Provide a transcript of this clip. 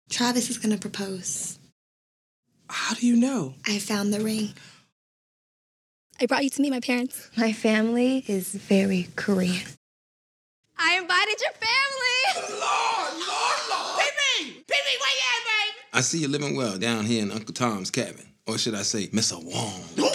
Travis is gonna propose. How do you know? I found the ring. I brought you to meet my parents. My family is very Korean. I invited your family. Lord! Pee-Pee, where you at, baby? I see you living well down here in Uncle Tom's cabin. Or should I say, Mr. Wong.